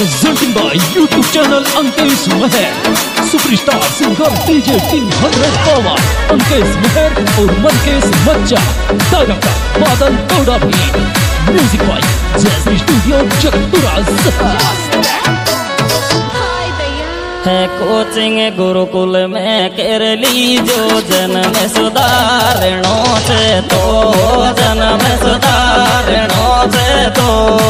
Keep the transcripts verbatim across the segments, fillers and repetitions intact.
presenting by YouTube channel Ankesh Meher, superstar singer D J King one hundred Power, Ankesh Meher और मनकेश मच्चा, director Badal Gowda भी, music by Jaisri studio Chakpura Satya. है coaching Gurukul में कर ली जो जन्म सुधारणों से तो जन्म सुधारणों से तो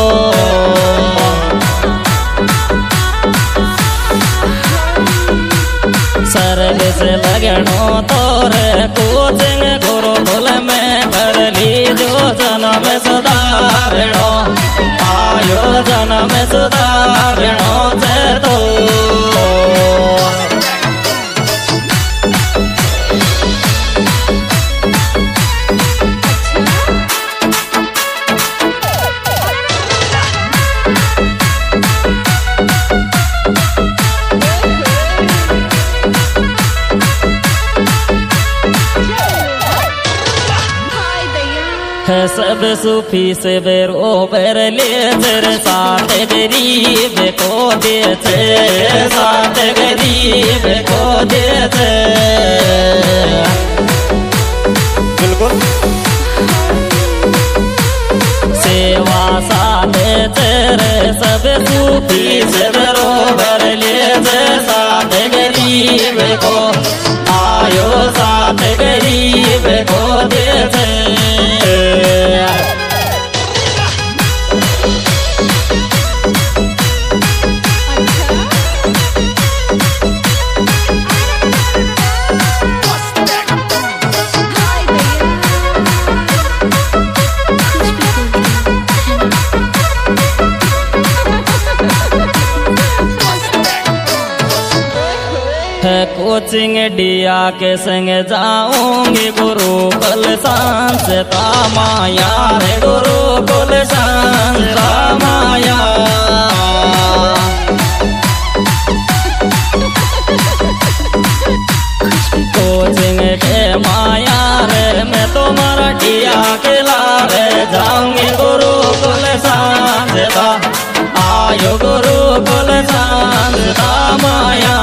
सर्विस लगनों तो रे कोचिंग गुरुकुल में कर ली जो जन्म सुधारणों आयो जन्म सुधारणों से तो है सब सूफी से बेरोबर ले तेरे साथ गरीब को देते साथ गरीब को देते बिल्कुल सेवा साथ तेरे सब सूफी से बेरोबर ले तेरे साथ गरीब को आयो साथ गरीब को देते है कोचिंग डिया के संग जाऊंगी गुरुकुल संस्था माया रे गुरुकुल संस्था माया कोचिंग के माया रे मैं तुम्हारा डिया के लारे जाऊंगी गुरुकुल संस्था आयो गुरुकुल संस्था माया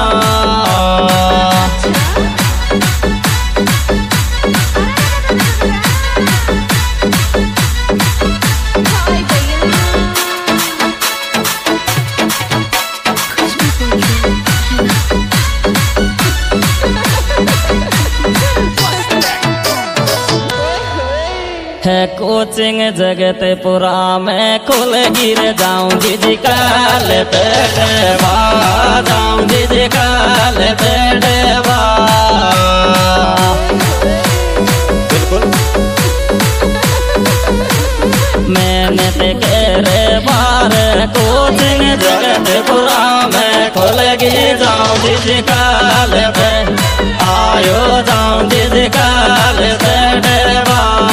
है कोचिंग जगतपुरा में खुल गिर जाऊं जी काल पेड़वा जाऊं जी काल पेड़वा बिल्कुल मैंने ते रे बार कोचिंग जगतपुरा में खुल गिर जाऊं जी काल पे आयो जाऊं जी काल पेड़वा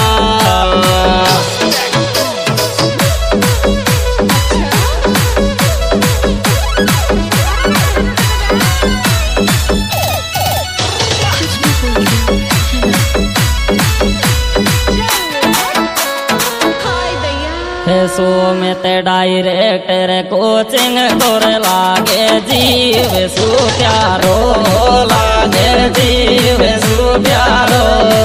सो में ते डायरेक्टर कोचिंग तोर लागे जीव सु प्यारो लागे जीव सु प्यारो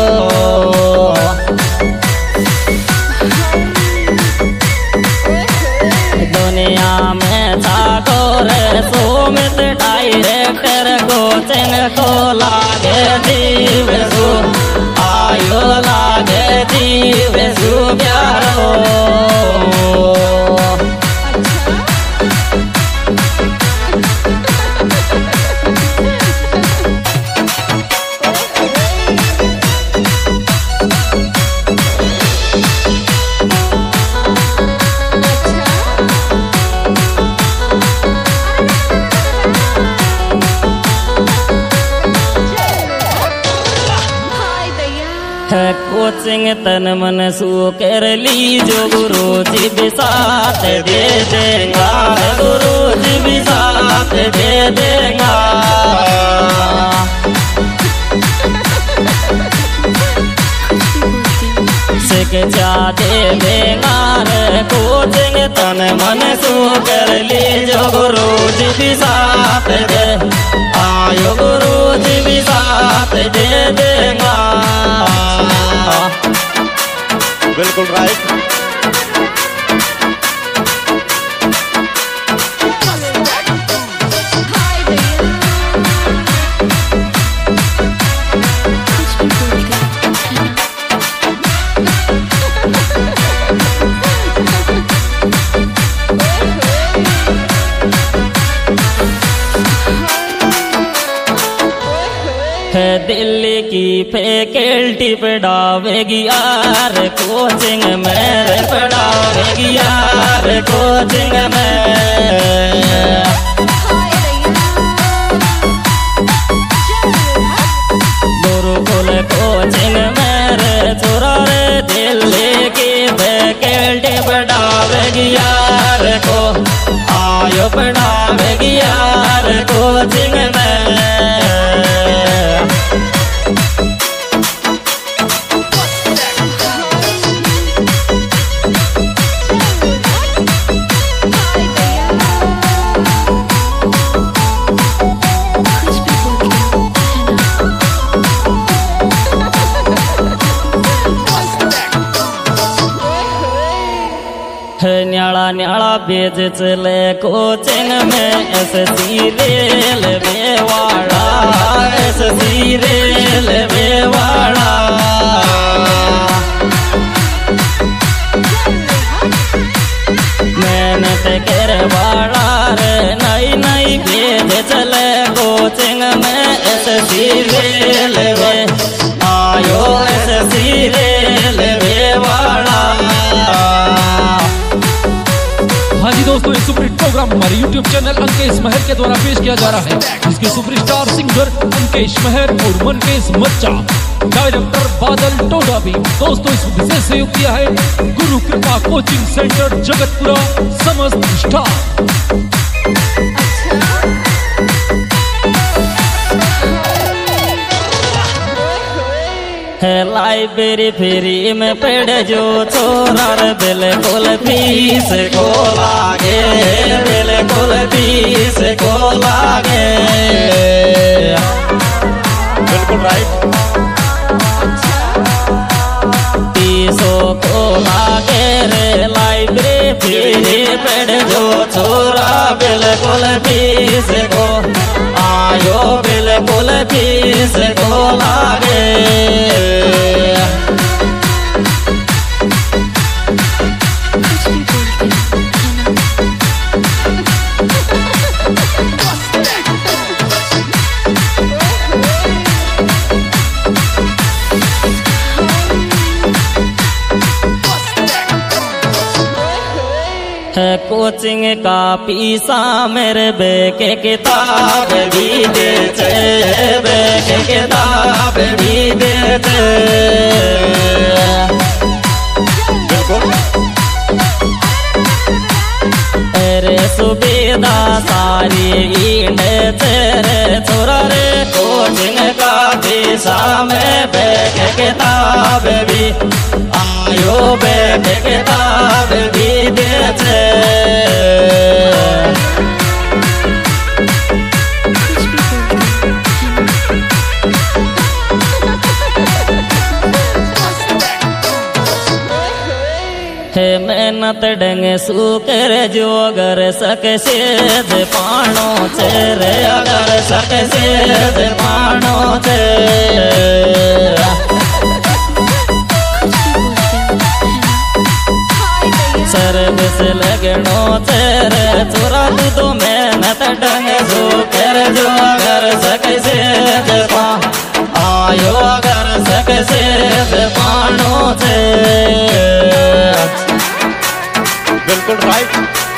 दुनिया में ठाकुर सो में ते डायरेक्टर कोचिंग को लागे जीव सु आयो लागे जीव सु प्यारो है कोचिंग तन मन सु कर ली जो गुरु जी भी साथ दे देगा गुरु जी भी साथ दे देगा शिक्षा दे देगा कोचिंग तन मन सु कर ली जो गुरु भी साथ दे, आयो गुरु जी भी साथ दे देगा। बिल्कुल राइट। है दिल्ली की फैकल्टी पढ़ावेगी यार कोचिंग में, पढ़ावेगी यार कोचिंग में। गुरुकुल कोचिंग में रे छोरा रे दिल्ली की फैकल्टी पढ़ावेगी यार को, आयो पढ़ावेगी यार कोचिंग में। न्याला न्याला बेज चले कोचिंग में, ऐसे सीरियल बेवाड़ा, ऐसे सीरियल बेवाड़ा। मेहनत करवाड़ा रे नई नई बेज चले कोचिंग में, ऐसे सीरियल बे आयो, ऐसे सीरियल बेवाड़ा। हाँ जी दोस्तों, ये सुपर हिट प्रोग्राम हमारे यूट्यूब चैनल अंकेश महर के द्वारा पेश किया जा रहा है, जिसके सुपरस्टार सिंगर अंकेश महर और मनकेश मच्चा, डायरेक्टर बादल टोडा भी। दोस्तों, इस विशेष सहयोग किया है गुरु कृपा कोचिंग सेंटर जगतपुरा समस्त स्टाफ। है लाइब्रेरी फ्री में पढ़ जो छोरा रे बिल्कुल फीस को लागे, बिल्कुल फीस को लागे। बिल्कुल राइट। फीसों को लागे रे लाइब्रेरी फ्री पढ़ जो छोरा बिल्कुल फीस को, आयो बिल्कुल फीस को लागे। है कोचिंग का पीसा मेरे बेके किताब भी देते, बेके किताब भी देते। अरे सुविधा सारी इंड तेरे छोरा रे कोचिंग का पीसा में बेके किताब भी आयो, बेके किताब भी देते। है मेहनत डंग सुकर जो अगर सक सेज पानो चेरे, अगर सक सेज पानो चे। सर्विस लगनो तेरे चोरा तू तो मेहनत डंग सुकर जो अगर सक सेज पा आयो, अगर सक सेज पानो चे। बिल्कुल राइट।